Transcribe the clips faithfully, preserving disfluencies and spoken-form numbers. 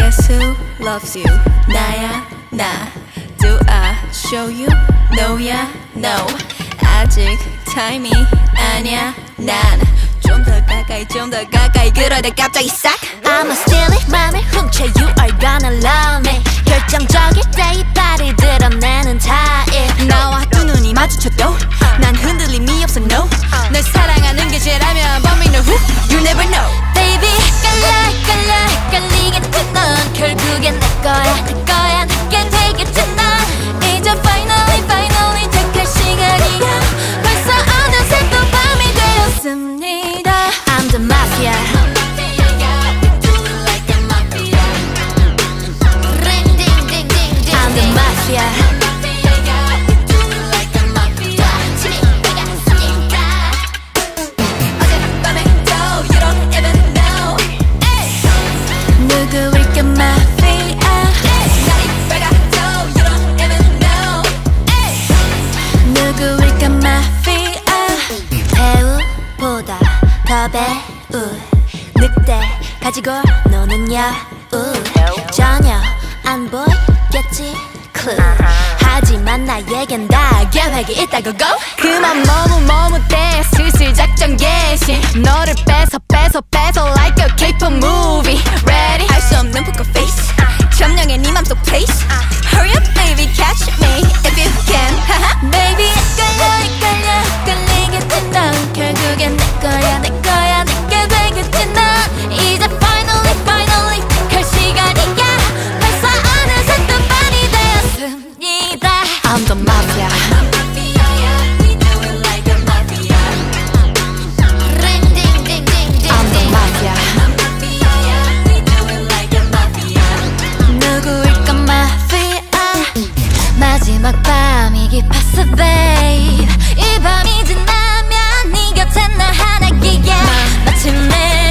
Guess who loves you? 나야 나. Do I show you? No야 no. 아직 타임이 아니야 난. 좀 더 가까이 좀 더 가까이 그러다 갑자기 싹. I'ma steal it 맘을 훔쳐 You are gonna love me 결정적일 때 이빨을 드러내는 타입 나와 두 눈이 마주쳐도 난 흔들림이 없어 no. 널 사랑하는 게 죄라면 But me know who You never know. Baby 헷갈려 헷갈려 헷갈리겠지 넌 결국엔 내 거야 내 거야 내게 되겠지 넌 이제 finally finally 택할 시간이야 벌써 어느새 또 밤이 되었습니다 I'm the mafia I'm the mafia 누구일까 마피아 누구일까 마피아 배우보다 더 배우 늑대 가지고 노는 여우 전혀 안 보이겠지 clue 하지만 나에겐 다 계획이 있다고 go 그만 머뭇머뭇대 슬슬 작전 개시 너를 뺏어 뺏어 뺏어 like a K-pop movie Ready 알 수 없는 poker face 점령해 네 맘속 place Hurry up baby catch me if you can Baby 헷갈려 헷갈려 헷갈리겠지 넌 결국엔 내 거야 내 거야 내게 되겠지 넌 이제 finally finally 택할 시간이야 벌써 어느새 또 밤이 되었습니다 I'm the mafia I'm the mafia 누구일까 마피아 마지막 밤이 깊었어 babe 이 밤이 지나면 네 곁에 나 하나기야 마침내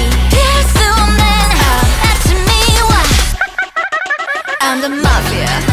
피할 수 없는 아침이 와 I'm the mafia